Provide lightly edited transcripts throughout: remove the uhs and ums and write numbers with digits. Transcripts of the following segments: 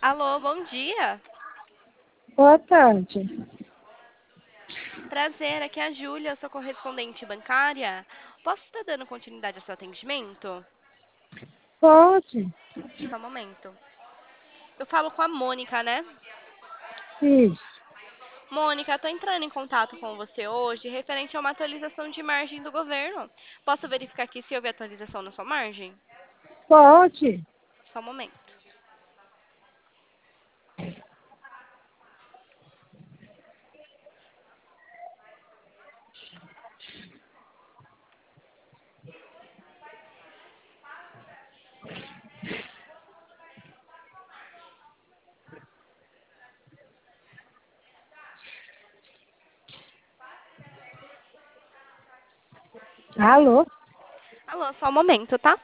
Alô, bom dia. Boa tarde. Prazer, aqui é a Júlia, eu sou correspondente bancária. Posso estar dando continuidade ao seu atendimento? Pode? Só um momento. Eu falo com a Mônica, né? Isso. Mônica, estou entrando em contato com você hoje referente a uma atualização de margem do governo. Posso verificar aqui se houve atualização na sua margem? Pode? Só um momento. Alô? Alô, só um momento, tá?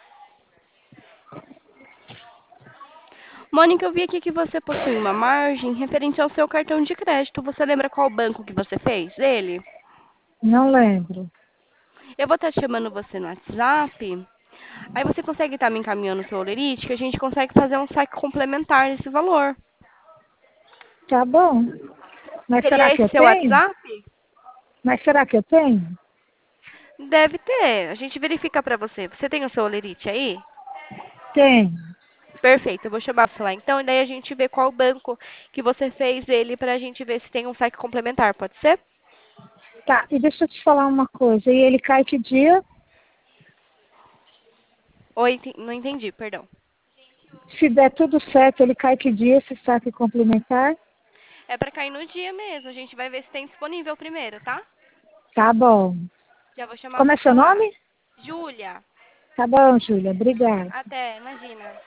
Mônica, eu vi aqui que você possui uma margem referente ao seu cartão de crédito. Você lembra qual banco que você fez ele? Não lembro. Eu vou estar chamando você no WhatsApp. Aí você consegue estar me encaminhando o seu olerite, que a gente consegue fazer um saque complementar nesse valor. Tá bom. Mas será Seria que esse eu seu tenho? WhatsApp? Mas será que eu tenho? Deve ter. A gente verifica pra você. Você tem o seu olerite aí? Tenho. Perfeito, eu vou chamar você lá então, e daí a gente vê qual banco que você fez ele pra gente ver se tem um saque complementar, pode ser? Tá, e deixa eu te falar uma coisa. E ele cai que dia? Oi, não entendi, perdão. Se der tudo certo, ele cai que dia, esse saque complementar? É pra cair no dia mesmo, a gente vai ver se tem disponível primeiro, tá? Tá bom. Já vou chamar Como é você seu lá. nome? Júlia, Tá bom, Júlia. Obrigada. até, imagina.